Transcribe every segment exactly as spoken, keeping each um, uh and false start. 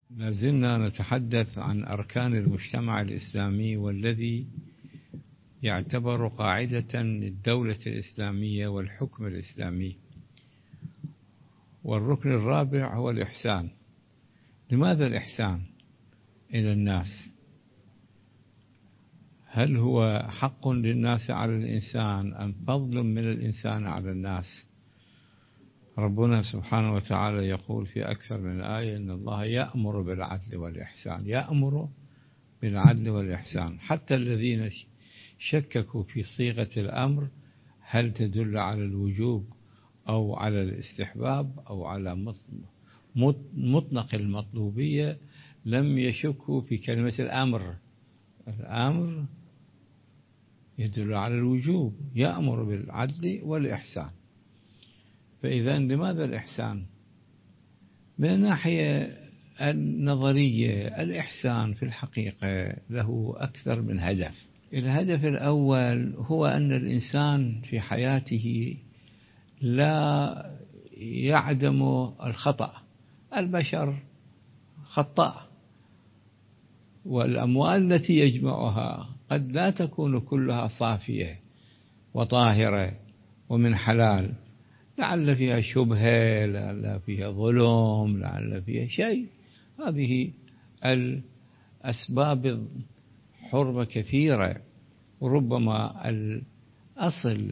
ما زلنا نتحدث عن أركان المجتمع الإسلامي والذي يعتبر قاعدة للدولة الإسلامية والحكم الإسلامي. والركن الرابع هو الإحسان. لماذا الإحسان إلى الناس؟ هل هو حق للناس على الإنسان أم فضل من الإنسان على الناس؟ ربنا سبحانه وتعالى يقول في أكثر من آية إن الله يأمر بالعدل والإحسان، يأمر بالعدل والإحسان. حتى الذين شككوا في صيغة الأمر هل تدل على الوجوب أو على الاستحباب أو على مطلق المطلوبية لم يشكوا في كلمة الأمر. الأمر يدل على الوجوب، يأمر بالعدل والإحسان. فإذا لماذا الإحسان؟ من الناحية النظرية الإحسان في الحقيقة له أكثر من هدف. الهدف الأول هو أن الإنسان في حياته لا يعدم الخطأ. البشر خطاء، والأموال التي يجمعها قد لا تكون كلها صافية وطاهرة ومن حلال، لعل فيها شبهة، لعل فيها ظلم، لعل فيها شيء. هذه الأسباب حرمة كثيرة، وربما الأصل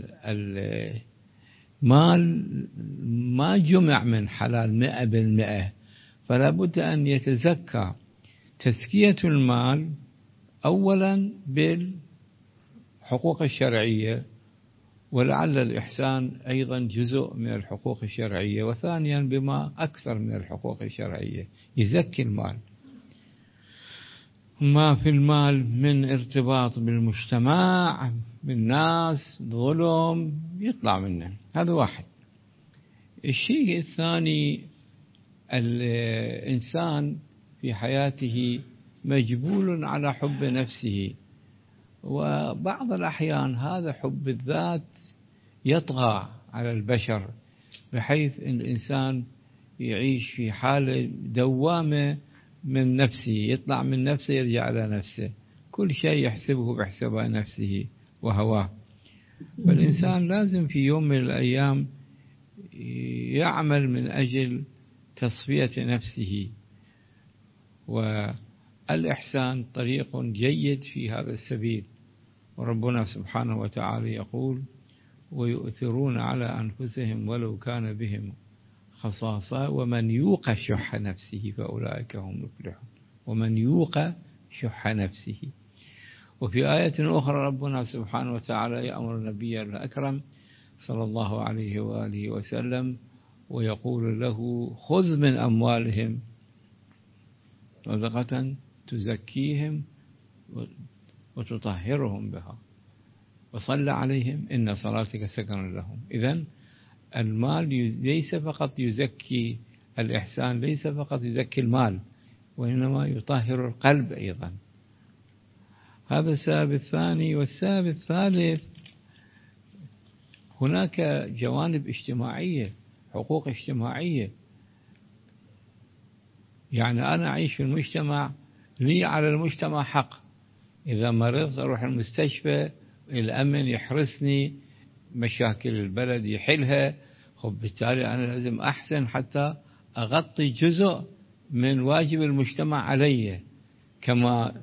المال ما جمع من حلال مئة بالمئة، فلا بد أن يتزكى تزكية المال أولا بالحقوق الشرعية، ولعل الإحسان أيضا جزء من الحقوق الشرعية، وثانيا بما أكثر من الحقوق الشرعية يزكي المال. ما في المال من ارتباط بالمجتمع بالناس ظلم يطلع منه، هذا واحد. الشيء الثاني، الإنسان في حياته مجبول على حب نفسه، وبعض الأحيان هذا حب الذات يطغى على البشر، بحيث أن الإنسان يعيش في حالة دوامة من نفسه، يطلع من نفسه يرجع على نفسه، كل شيء يحسبه بحساب نفسه وهواه. فالإنسان لازم في يوم من الأيام يعمل من أجل تصفية نفسه، والإحسان طريق جيد في هذا السبيل. وربنا سبحانه وتعالى يقول: ويؤثرون على أنفسهم ولو كان بهم خصاصة ومن يوق شح نفسه فأولئك هم المفلحون. ومن يوق شح نفسه. وفي آية أخرى ربنا سبحانه وتعالى يأمر النبي الأكرم صلى الله عليه وآله وسلم ويقول له: خذ من أموالهم صدقة تزكيهم وتطهرهم بها وصل عليهم إن صلاتك سكن لهم. إذن المال ليس فقط يزكي، الإحسان ليس فقط يزكي المال، وإنما يطهر القلب أيضا. هذا السبب الثاني. والسبب الثالث، هناك جوانب اجتماعية، حقوق اجتماعية. يعني أنا أعيش في المجتمع، لي على المجتمع حق. إذا مرضت أروح المستشفى، الأمن يحرسني، مشاكل البلد يحلها. خب بالتالي أنا لازم أحسن حتى أغطي جزء من واجب المجتمع علي، كما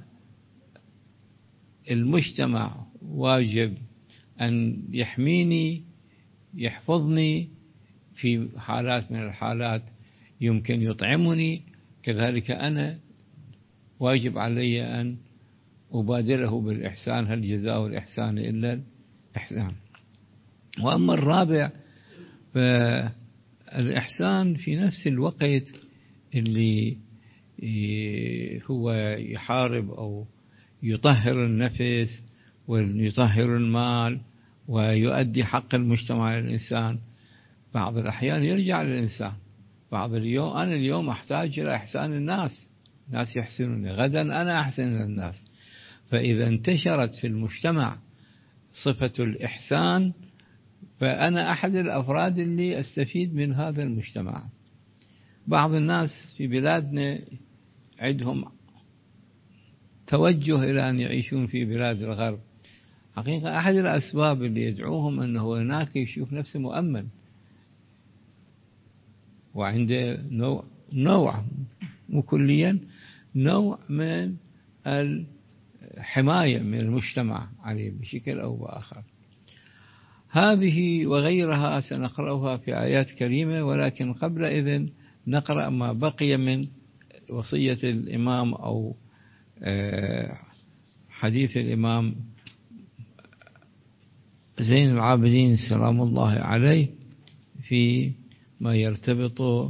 المجتمع واجب أن يحميني يحفظني في حالات من الحالات يمكن يطعمني، كذلك أنا واجب علي أن أبادله بالإحسان. هل جزاء الإحسان إلا الإحسان. وأما الرابع فالإحسان في نفس الوقت اللي هو يحارب أو يطهر النفس ويطهر المال ويؤدي حق المجتمع للإنسان، بعض الأحيان يرجع للإنسان. بعض اليوم أنا اليوم أحتاج إلى إحسان الناس، الناس يحسنوني، غدا أنا أحسن للناس. فإذا انتشرت في المجتمع صفة الإحسان فأنا أحد الأفراد اللي أستفيد من هذا المجتمع. بعض الناس في بلادنا عندهم توجه إلى أن يعيشون في بلاد الغرب. حقيقة أحد الأسباب اللي يدعوهم أنه هناك يشوف نفسه مؤمن، وعنده نوع نوع مو كليا نوع من الحماية من المجتمع عليه بشكل أو بآخر. هذه وغيرها سنقرأها في آيات كريمة، ولكن قبل إذن نقرأ ما بقي من وصية الإمام أو حديث الإمام زين العابدين سلام الله عليه في ما يرتبط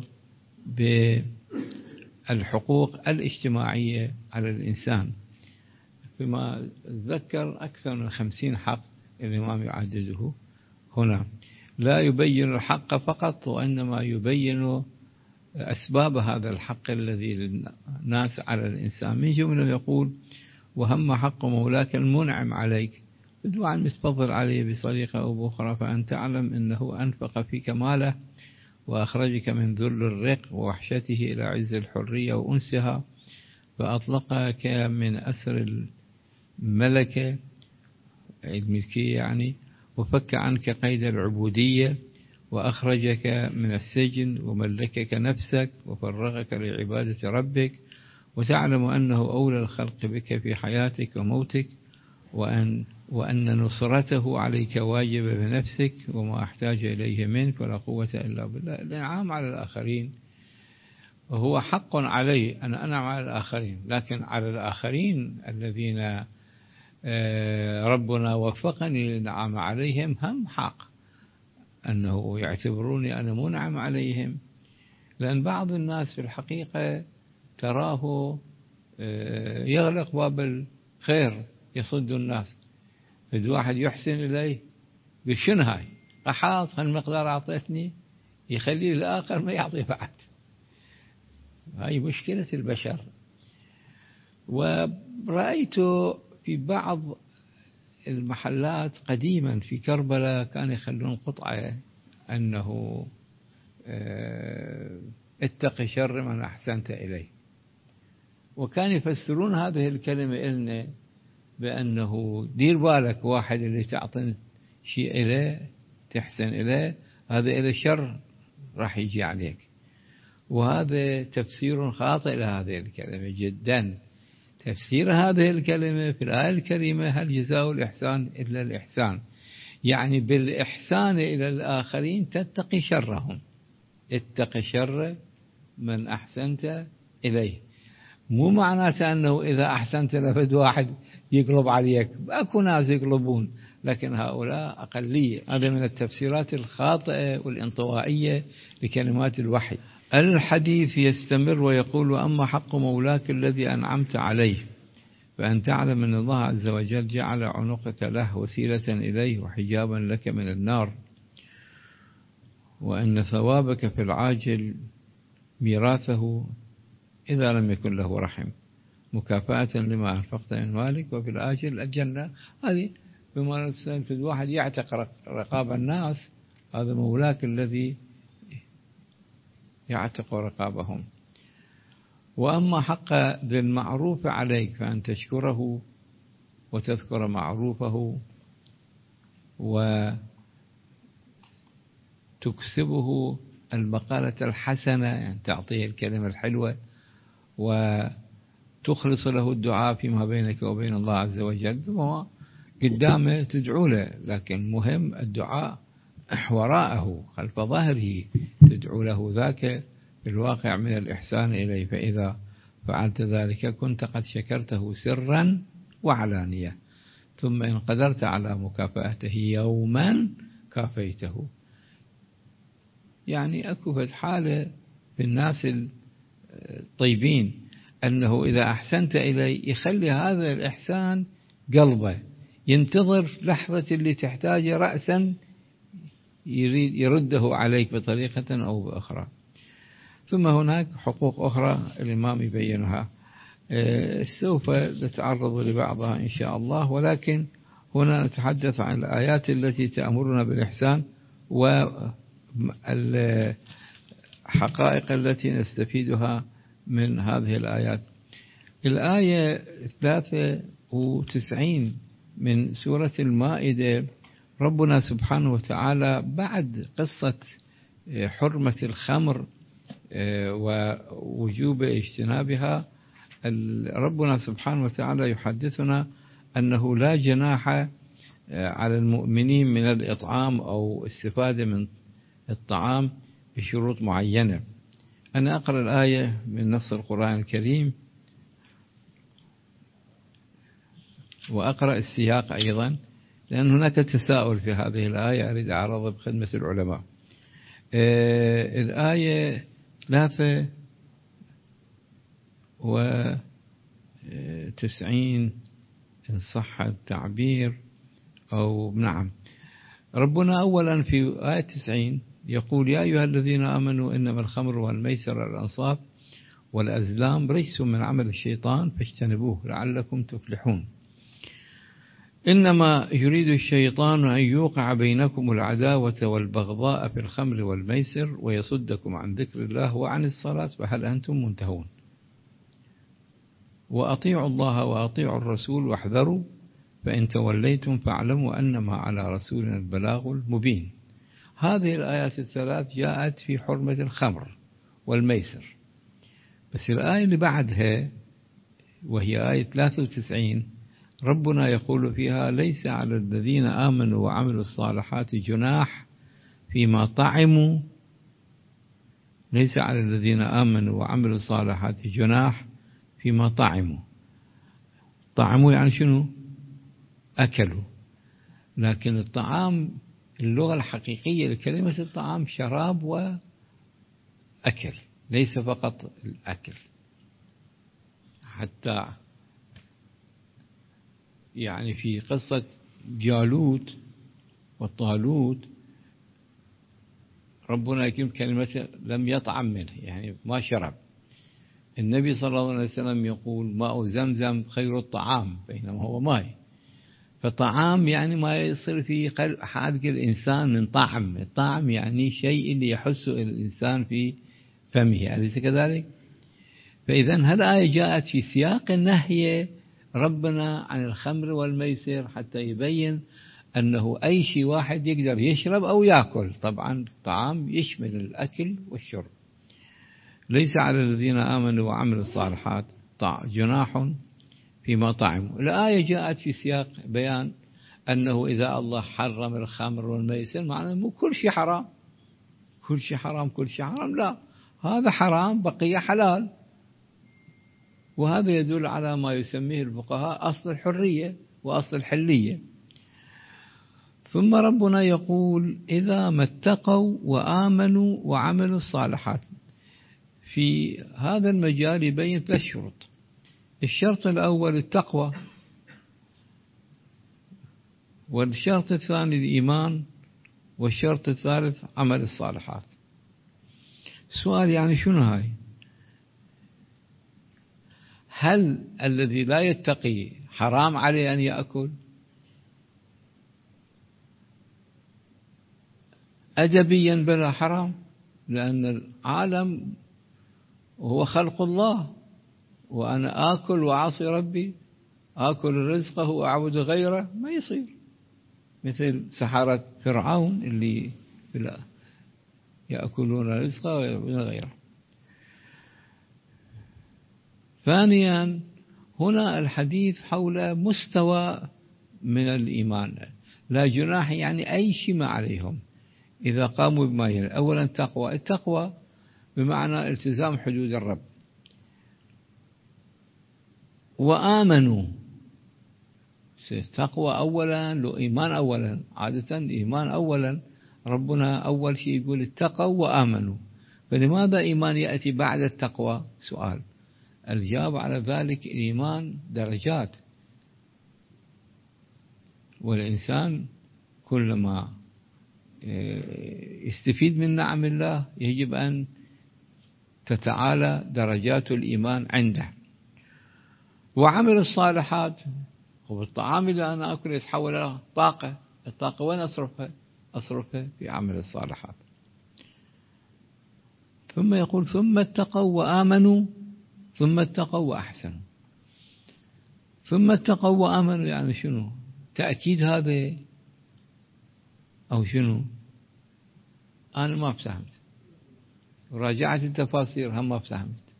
بالحقوق الاجتماعية على الإنسان. فيما أتذكر أكثر من خمسين حق الإمام يعدده هنا، لا يبين الحق فقط، وإنما يبين أسباب هذا الحق الذي للناس على الإنسان. من جمله يقول: وهم حق مولاك المنعم عليك، بدو عن متفضل عليه بطريقة أو بأخرى، فأن تعلم أنه أنفق فيك ماله وأخرجك من ذل الرق ووحشته إلى عز الحرية وأنسها، فأطلقك من أسر الملكة الملكية يعني، وفك عنك قيد العبودية، وأخرجك من السجن وملكك نفسك وفرغك لعبادة ربك، وتعلم أنه أولى الخلق بك في حياتك وموتك، وأن, وأن نصرته عليك واجبة بنفسك وما أحتاج إليه منك، ولا قوة إلا بالله. الإنعام على الآخرين وهو حق علي أن أنعم على الآخرين، لكن على الآخرين الذين ربنا وفقني للنعم عليهم هم حق أنه يعتبروني أنا منعم عليهم. لأن بعض الناس في الحقيقة تراه يغلق باب الخير يصد الناس، فد واحد يحسن إليه بشن هاي أحاط هالمقدار أعطيتني، يخليه الآخر ما يعطي بعد. هاي مشكلة البشر. ورأيت في بعض المحلات قديما في كربلاء كان يخلون قطعة أنه اتق شر من أحسنت إليه، وكان يفسرون هذه الكلمة إلنا بأنه دير بالك واحد اللي تعطي شيء إليه تحسن إليه هذا إلى شر راح يجي عليك. وهذا تفسير خاطئ لهذه الكلمة جدا. تفسير هذه الكلمة في الآية الكريمة: هل جزاء الإحسان إلا الإحسان، يعني بالإحسان إلى الآخرين تتقي شرهم. اتق شر من أحسنت إليه، مو معناته أنه إذا أحسنت لفد واحد يقلب عليك، أكو ناس يقلبون، لكن هؤلاء أقلية. هذا من التفسيرات الخاطئة والانطوائية لكلمات الوحي. الحديث يستمر ويقول: أما حق مولاك الذي أنعمت عليه فأن تعلم أن الله عز وجل جعل عنقك له وسيلة إليه وحجابا لك من النار، وأن ثوابك في العاجل ميراثه إذا لم يكن له رحم، مكافأة لما أنفقت من مالك، وفي الآجل الجنة. هذه بما في الواحد يعتق رقاب الناس، هذا مولاك الذي يعتق رقابهم. وأما حق ذي المعروف عليك فأن تشكره وتذكر معروفه وتكسبه المقالة الحسنة، يعني تعطيه الكلمة الحلوة وتخلص له الدعاء فيما بينك وبين الله عز وجل. ثم قدامه تدعو له، لكن مهم الدعاء وراءه خلف ظهره تدعو له، ذاك في الواقع من الإحسان إليه. فإذا فعلت ذلك كنت قد شكرته سرا وعلانية، ثم إن قدرت على مكافأته يوما كافيته. يعني أكو في حالة بالناس الطيبين أنه إذا أحسنت إليه يخلي هذا الإحسان قلبه، ينتظر لحظة اللي تحتاج رأسا يريد يرده عليك بطريقة أو بأخرى. ثم هناك حقوق أخرى الإمام يبينها، سوف نتعرض لبعضها إن شاء الله، ولكن هنا نتحدث عن الآيات التي تأمرنا بالإحسان والحقائق التي نستفيدها من هذه الآيات. الآية ثلاثة وتسعين من سورة المائدة، ربنا سبحانه وتعالى بعد قصة حرمة الخمر ووجوب اجتنابها، ربنا سبحانه وتعالى يحدثنا أنه لا جناح على المؤمنين من الإطعام أو استفادة من الطعام بشروط معينة. أنا أقرأ الآية من نص القرآن الكريم وأقرأ السياق أيضا، لأن هناك تساؤل في هذه الآية أريد أعرضه بخدمة العلماء. آه الآية ثلاثة وتسعين إن صح التعبير، أو نعم، ربنا أولا في آية تسعين يقول: يا أيها الذين آمنوا إنما الخمر والميسر والأنصاب والأزلام رجس من عمل الشيطان فاجتنبوه لعلكم تفلحون. إنما يريد الشيطان أن يوقع بينكم العداوة والبغضاء في الخمر والميسر ويصدكم عن ذكر الله وعن الصلاة فهل أنتم منتهون. وأطيعوا الله وأطيعوا الرسول واحذروا فإن توليتم فاعلموا أنما على رسولنا البلاغ المبين. هذه الآيات الثلاث جاءت في حرمة الخمر والميسر، بس الآية اللي بعدها وهي آية ثلاثة وتسعين ربنا يقول فيها: ليس على الذين آمنوا وعملوا الصالحات جناح فيما طعموا ليس على الذين آمنوا وعملوا الصالحات جناح فيما طعموا. طعموا يعني شنو؟ أكلوا. لكن الطعام اللغة الحقيقية لكلمة الطعام شراب وأكل، ليس فقط الأكل. حتى يعني في قصة جالوت وطالوت ربنا يكرم كلمة لم يطعم منه، يعني ما شرب. النبي صلى الله عليه وسلم يقول: ماء زمزم خير الطعام بينما هو ماء. فطعام يعني ما يصير في حلق الإنسان من طعم. الطعم يعني شيء اللي يحسه الإنسان في فمه، أليس كذلك؟ فإذا هالآية جاءت في سياق النهي ربنا عن الخمر والميسر حتى يبين أنه أي شيء واحد يقدر يشرب أو يأكل. طبعا طعام يشمل الأكل والشرب. ليس على الذين آمنوا وعملوا الصالحات جناح فيما طعموا. الآية جاءت في سياق بيان أنه إذا الله حرم الخمر والميسر معناه مو كل شيء حرام، كل شيء حرام كل شيء حرام، لا، هذا حرام بقية حلال. وهذا يدل على ما يسميه الفقهاء أصل الحرية وأصل الحلية. ثم ربنا يقول: إذا ما اتقوا وآمنوا وعملوا الصالحات. في هذا المجال يبين ثلاث شروط. الشرط الأول التقوى، والشرط الثاني الإيمان، والشرط الثالث عمل الصالحات. سؤال يعني شنو هاي؟ هل الذي لا يتقي حرام عليه أن يأكل؟ أدبيا بلا حرام، لأن العالم هو خلق الله، وأنا آكل وأعصي ربي، آكل رزقه وأعبد غيره، ما يصير. مثل سحرة فرعون اللي يأكلون رزقه ويعبدون غيره. ثانيا هنا الحديث حول مستوى من الإيمان. لا جناح يعني أي شيء ما عليهم إذا قاموا بما يلي. أولا تقوى، التقوى بمعنى التزام حدود الرب. وآمنوا، تقوى أولا، لو إيمان أولا، عادة إيمان أولا. ربنا أول شيء يقول اتقوا وآمنوا، فلماذا إيمان يأتي بعد التقوى؟ سؤال. الجواب على ذلك: الإيمان درجات، والإنسان كلما يستفيد من نعم الله يجب أن تتعالى درجات الإيمان عنده. وعمل الصالحات هو الطعام اللي أنا أكل يتحول إلى طاقة. الطاقة وين أصرفها؟ أصرفها في عمل الصالحات. ثم يقول: ثم اتقوا وآمنوا ثم اتقوا وأحسنوا. ثم اتقوا وآمنوا يعني شنو؟ تأكيد هذا أو شنو؟ أنا ما فهمت، وراجعت التفاسير هم ما فهمت.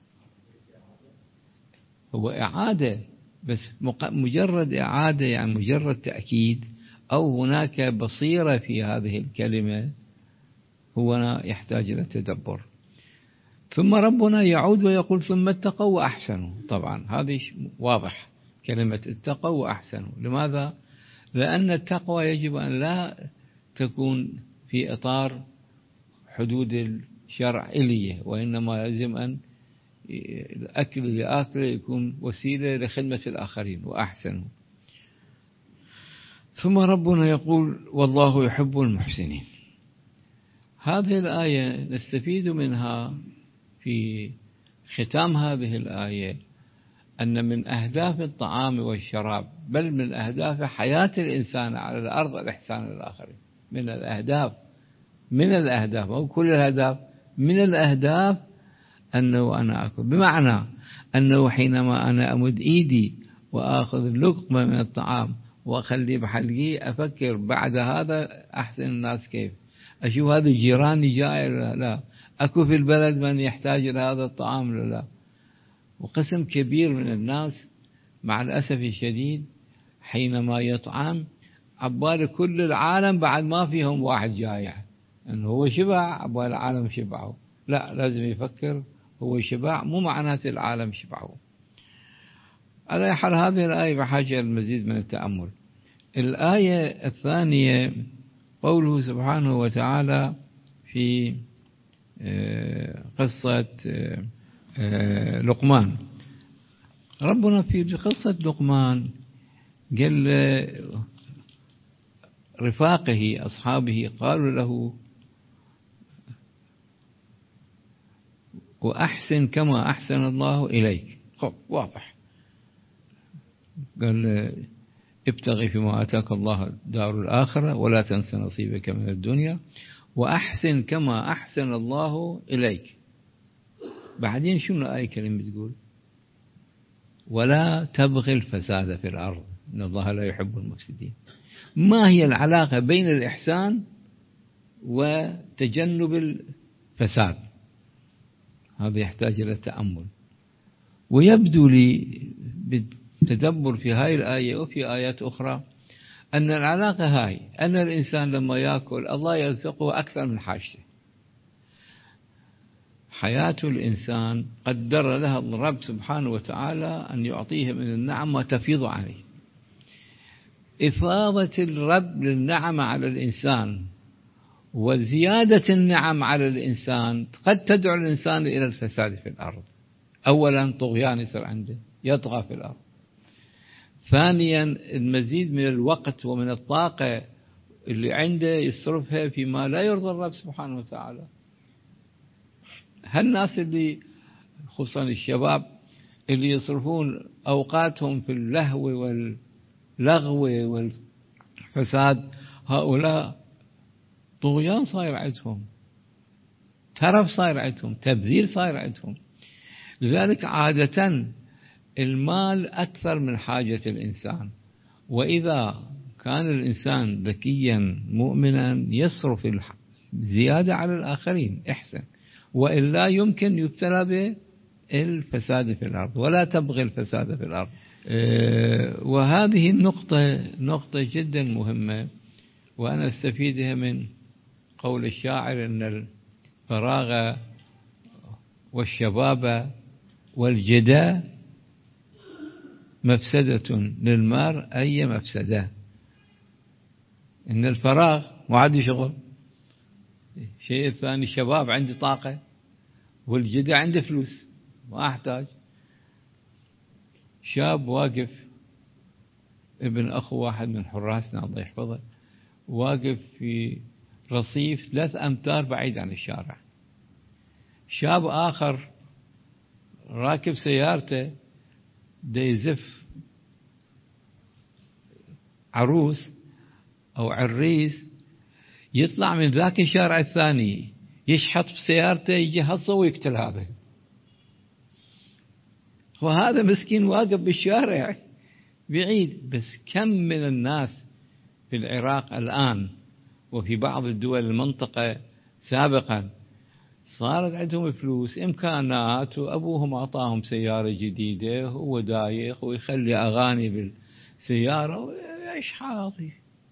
هو إعادة بس مجرد إعادة يعني مجرد تأكيد، أو هناك بصيرة في هذه الكلمة، هو يحتاج إلى تدبر. ثم ربنا يعود ويقول ثم اتقوا وأحسنوا. طبعا هذه واضح، كلمة اتقوا وأحسنوا. لماذا؟ لأن التقوى يجب أن لا تكون في إطار حدود الشرع إليه، وإنما يجب أن الأكل لآكل يكون وسيلة لخدمة الآخرين. وأحسنوا. ثم ربنا يقول والله يحب المحسنين. هذه الآية نستفيد منها في ختام هذه الآية أن من أهداف الطعام والشراب، بل من أهداف حياة الإنسان على الأرض، الإحسان للآخرين. من الأهداف من الأهداف أو كل الأهداف من الأهداف أنه أنا أكل، بمعنى أنه حينما أنا أمد إيدي وأخذ لقمة من الطعام وأخليه بحلقي، أفكر بعد هذا أحسن الناس كيف، أشوف هذا جيراني جائع لا لا، أكو في البلد من يحتاج إلى هذا الطعام لا لا. وقسم كبير من الناس مع الأسف الشديد حينما يطعم عبال كل العالم بعد ما فيهم واحد جائع، أنه هو شبع عبال العالم شبعوا. لا، لازم يفكر هو شبع، مو معناته العالم شبعوا. على حال هذه الآية بحاجة المزيد من التأمل. الآية الثانية قوله سبحانه وتعالى في قصة لقمان. ربنا في قصة لقمان قال رفاقه أصحابه قالوا له وأحسن كما أحسن الله إليك. خب واضح، قال ابتغي فيما آتاك الله دار الآخرة ولا تنس نصيبك من الدنيا وأحسن كما أحسن الله إليك. بعدين شنو الآية كلمة تقول؟ ولا تبغي الفساد في الأرض إن الله لا يحب المفسدين. ما هي العلاقة بين الإحسان وتجنب الفساد؟ هذا يحتاج إلى تأمل. ويبدو لي بالتدبر في هاي الآية وفي آيات أخرى أن العلاقة هاي أن الإنسان لما يأكل الله يرزقه أكثر من حاجته. حياة الإنسان قدر لها الرب سبحانه وتعالى أن يعطيه من النعم وتفيض عليه. إفاضة الرب للنعم على الإنسان وزيادة النعم على الإنسان قد تدعو الإنسان إلى الفساد في الأرض. أولا طغيان يصير عنده، يطغى في الأرض. ثانيا المزيد من الوقت ومن الطاقة اللي عنده يصرفها فيما لا يرضى الرب سبحانه وتعالى. هالناس اللي خصوصا الشباب اللي يصرفون أوقاتهم في اللهو واللغو والفساد، هؤلاء طغيان صاير عندهم، ترف صاير عندهم، تبذير صاير عندهم. لذلك عادة المال أكثر من حاجة الإنسان، وإذا كان الإنسان ذكيا مؤمنا يصرف الزيادة على الآخرين احسن، وإلا يمكن يبتلى بالفساد في الأرض. ولا تبغي الفساد في الأرض. وهذه النقطة نقطة جدا مهمة، وأنا استفيدها من قول الشاعر أن الفراغ والشباب والجدى مفسدة للمار أي مفسدة. إن الفراغ ما عندي شغل. الشيء الثاني الشباب عندي طاقة، والجدى عندي فلوس ما أحتاج. شاب واقف، ابن أخو واحد من حراسنا الله يحفظه، واقف في رصيف ثلاث أمتار بعيد عن الشارع. شاب آخر راكب سيارته دا يزف عروس أو عريس، يطلع من ذاك الشارع الثاني يشحط بسيارته يجي هصه ويقتل هذا. وهذا مسكين واقف بالشارع بعيد. بس كم من الناس في العراق الآن وفي بعض الدول المنطقة سابقا صارت عندهم فلوس إمكانات وأبوهم أعطاهم سيارة جديدة وهو دايخ ويخلي أغاني بالسيارة ويعيش حياته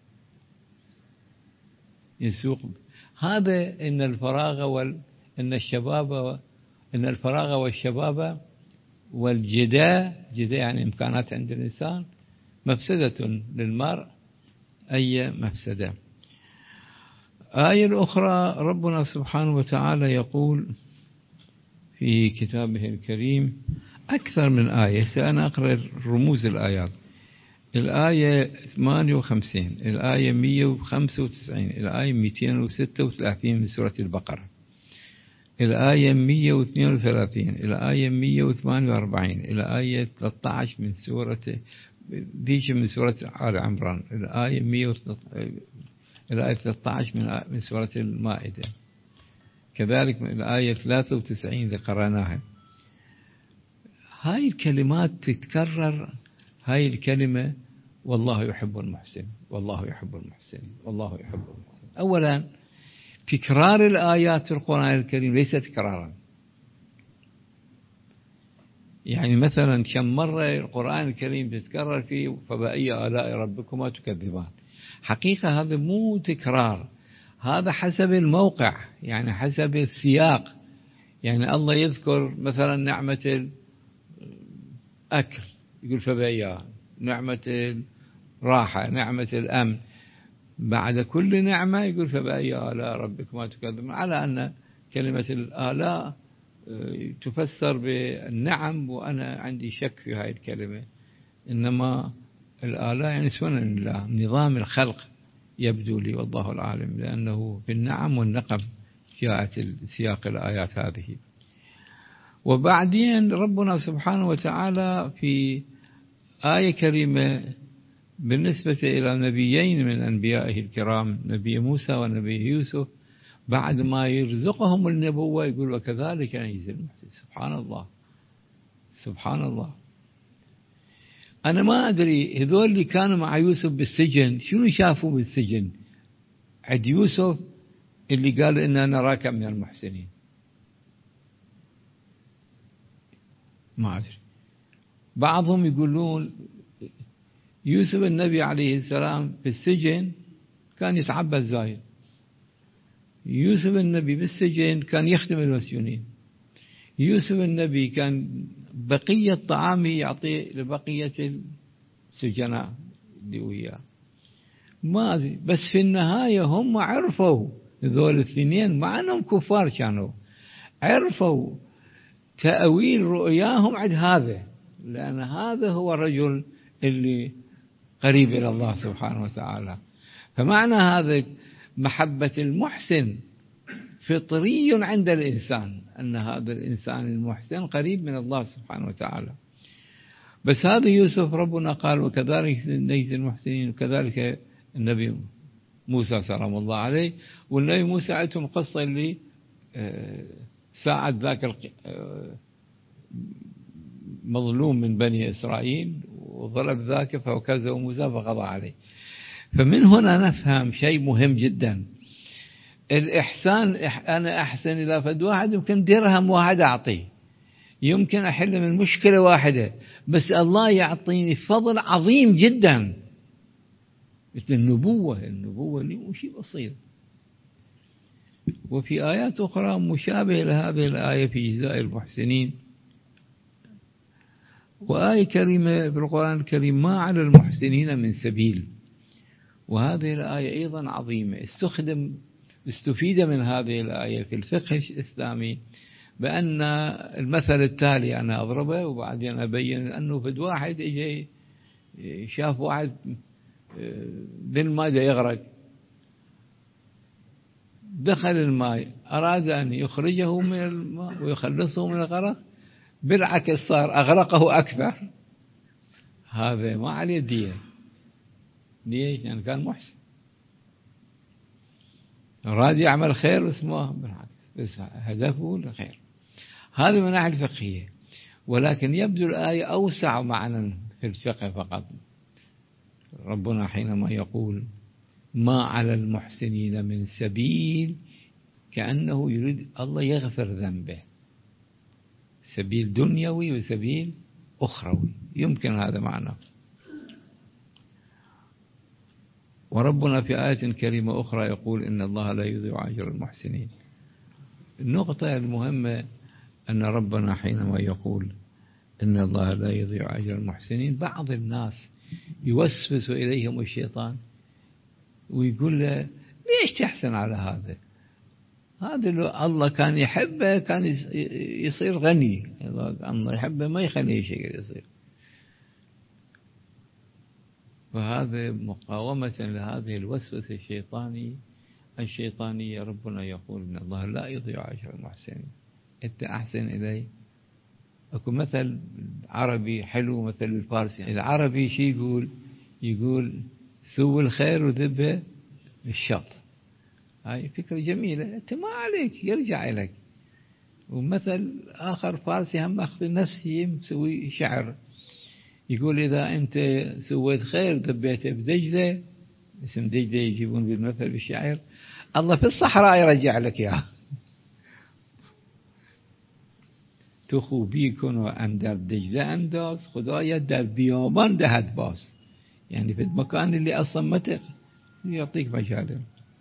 يسوق. هذا إن الفراغ وال إن الشباب إن الفراغ والشباب والجداء، جداء يعني إمكانات عند الإنسان، مفسدة للمرء أي مفسدة. آية الأخرى ربنا سبحانه وتعالى يقول في كتابه الكريم أكثر من آية، سأنا أقرأ رموز الآيات. الآية ثمانية وخمسين، الآية مئة وخمسة وتسعين، الآية مئتين وستة وثلاثين من سورة البقرة، الآية مئة واثنين وثلاثين، الآية مئة وثمانية وأربعين، الآية ثلاثة عشر من سورة ذيك من سورة آل عمران، الآية مئة الآية ثلاثة عشر من من سورة المائدة، كذلك الآية ثلاثة وتسعين اللي قرأناها. هاي الكلمات تتكرر، هاي الكلمة والله يحب المحسن، والله يحب المحسن، والله يحب المحسن. أولا تكرار الآيات في القرآن الكريم ليس تكرارا، يعني مثلا كم مرة القرآن الكريم تتكرر فيه فبأي آلاء ربكما تكذبان، حقيقة هذا مو تكرار، هذا حسب الموقع، يعني حسب السياق. يعني الله يذكر مثلا نعمة الأكل يقول فبأي، نعمة الراحة، نعمة الأمن، بعد كل نعمة يقول فبأي آلاء ربكما تكذبان، على أن كلمة الآلاء تفسر بالنعم، وأنا عندي شك في هذه الكلمة، إنما الآلاء يعني سنن الله، نظام الخلق يبدو لي والله العالم، لأنه بالنعم والنقم جاءت سياق الآيات هذه. وبعدين ربنا سبحانه وتعالى في آية كريمة بالنسبة إلى نبيين من أنبيائه الكرام، نبي موسى ونبي يوسف، بعد ما يرزقهم النبوة يقول وكذلك نجزي المحسنين. سبحان الله سبحان الله. أنا ما أدري هذول اللي كانوا مع يوسف بالسجن شنو شافوا بالسجن عند يوسف اللي قال إننا نراك من المحسنين، ما أدري. بعضهم يقولون يوسف النبي عليه السلام في السجن كان يتعبد زايد، يوسف النبي بالسجن كان يخدم المسجونين، يوسف النبي كان بقية طعامه يعطي لبقية السجناء اللي وياه، ما أدري. بس في النهاية هم عرفوا ذول الاثنين مع أنهم كفار كانوا، عرفوا تأويل رؤياهم عند هذا، لأن هذا هو الرجل اللي قريب إلى الله سبحانه وتعالى. فمعنى هذا محبة المحسن فطري عند الإنسان، أن هذا الإنسان المحسن قريب من الله سبحانه وتعالى. بس هذا يوسف ربنا قال وكذلك نجزي المحسنين، وكذلك النبي موسى سلام الله عليه. والنبي موسى عندهم قصة اللي ساعد ذاك مظلوم من بني إسرائيل وضرب ذاك فوكزه موسى فقضى عليه. فمن هنا نفهم شيء مهم جدا، الإحسان. أنا أحسن إلى فد واحد يمكن درهم واحد أعطيه، يمكن أحل من مشكلة واحدة، بس الله يعطيني فضل عظيم جدا مثل النبوة. النبوة اللي مو شيء بسيط. وفي آيات أخرى مشابهة لهذه الآية في جزاء المحسنين. وآية كريمة في القرآن الكريم ما على المحسنين من سبيل، وهذه الآية أيضا عظيمة. استخدم استفيد من هذه الآية في الفقه الإسلامي بأن المثل التالي أنا أضربه وبعدين أبين أنه فد واحد إجي شاف واحد بالماء يغرق، دخل الماء أراد أن يخرجه من الماء ويخلصه من الغرق، بالعكس صار أغرقه أكثر. هذا ما عليه دية، ليش؟ يعني كان محسن، أراد يعمل خير اسمه بالعكس، بس هدفه الخير. هذا من الناحية الفقهية. ولكن يبدو الآية أوسع معنى في الفقه فقط. ربنا حينما يقول ما على المحسنين من سبيل كأنه يريد الله يغفر ذنبه، سبيل دنيوي وسبيل أخروي، يمكن هذا معنى. وربنا في آية كريمة أخرى يقول إن الله لا يضيع أجر المحسنين. النقطة المهمة أن ربنا حينما يقول إن الله لا يضيع أجر المحسنين، بعض الناس يوسوس إليهم الشيطان ويقول له ليش تحسن على هذا؟ هذا لو الله كان يحبه كان يصير غني، الله يحبه ما يخليه شيء يصير. وهذا مقاومة لهذه الوسوسة الشيطانية الشيطانية. ربنا يقول إن الله لا يضيع أجر المحسنين. أنت أحسن إلي. أكو مثل عربي حلو، مثل الفارسي. العربي شي يقول؟ يقول سوي الخير وذبه الشر. هاي فكرة جميلة، أنت ما عليك يرجع إليك. ومثل آخر فارسي هم أخذ نفسه مسوي شعر، يقول إذا أنت سويت خير ذبيته بدجلة، اسم دجلة يجيبون بالمثل بالشعر، الله في الصحراء يرجع لك يا تخو بيكن وأندر دجلة أنداز خدايا در بيابان دهد باس، يعني في المكان اللي أصلا متق يعطيك مجاله.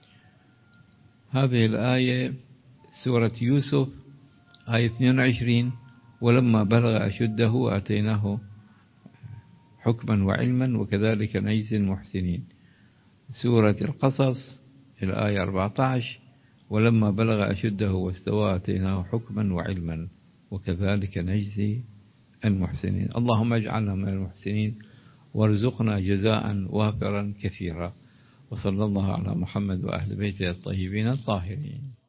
هذه الآية سورة يوسف آية اثنين وعشرين ولما بلغ أشده آتيناه حكما وعلما وكذلك نجزي المحسنين. سورة القصص الآية أربعة عشر ولما بلغ أشده واستوى آتيناه حكما وعلما وكذلك نجزي المحسنين. اللهم اجعلنا من المحسنين وارزقنا جزاء وافرا كثيرا. وصلى الله على محمد وأهل بيته الطيبين الطاهرين.